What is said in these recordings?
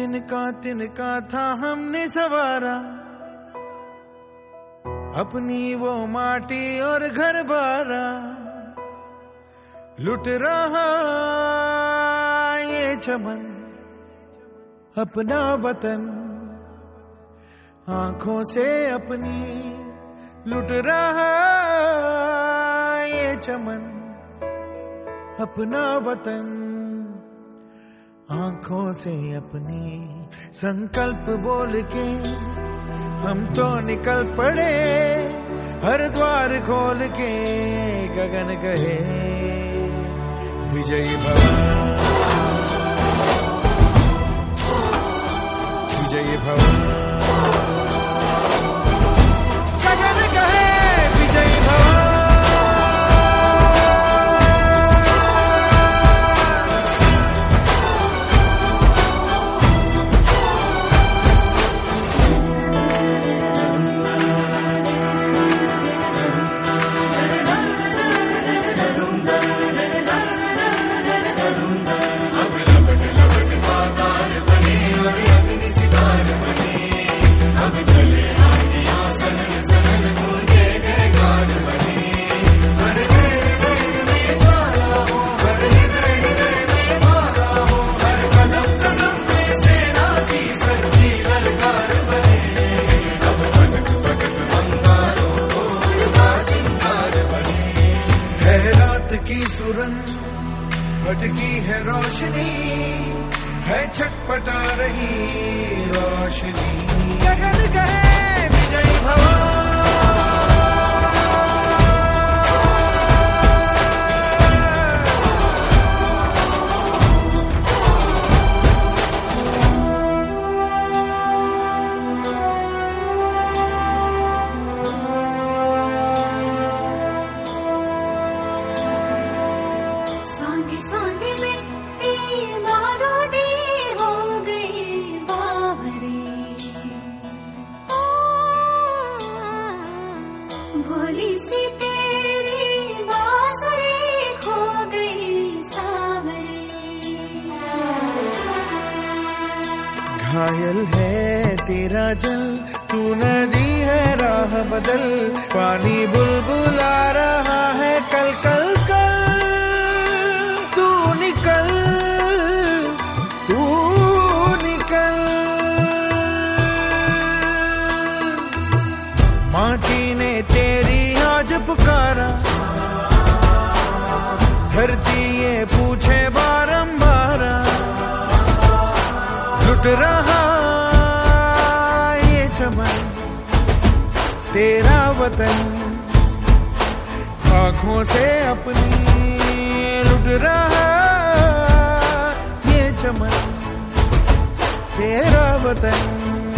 तिनका था हमने सवारा, अपनी वो माटी और घर बारा। लुट रहा ये चमन अपना वतन, आंखों से अपनी लुट रहा ये चमन अपना वतन, आंखों से अपनी। संकल्प बोल के हम तो निकल पड़े, हर द्वार खोल के गगन कहे विजयी भव, विजयी भव, गगन कहे विजयी भव। की सुरंग भटकी है रोशनी, है छटपटा रही रोशनी, गगन कहे विजयी भव। भोली सी तेरी बांसुरी खो गई सावरे। घायल है तेरा जल, तू नदी है राह बदल, पानी बुलबुला रहा है कल कल कल। तू निकल, तू निकल, माटी ने तेरी आज पुकारा, धरती ये पूछे बारंबार। लुट रहा ये चमन तेरा वतन, आंखों से अपनी लुट रहा ये चमन तेरा वतन,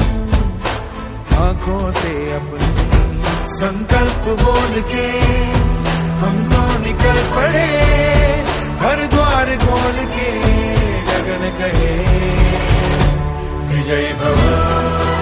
आंखों से अपनी। संकल्प बोल के हम तो निकल पड़े, हर द्वार खोल के गगन कहे विजयी भव।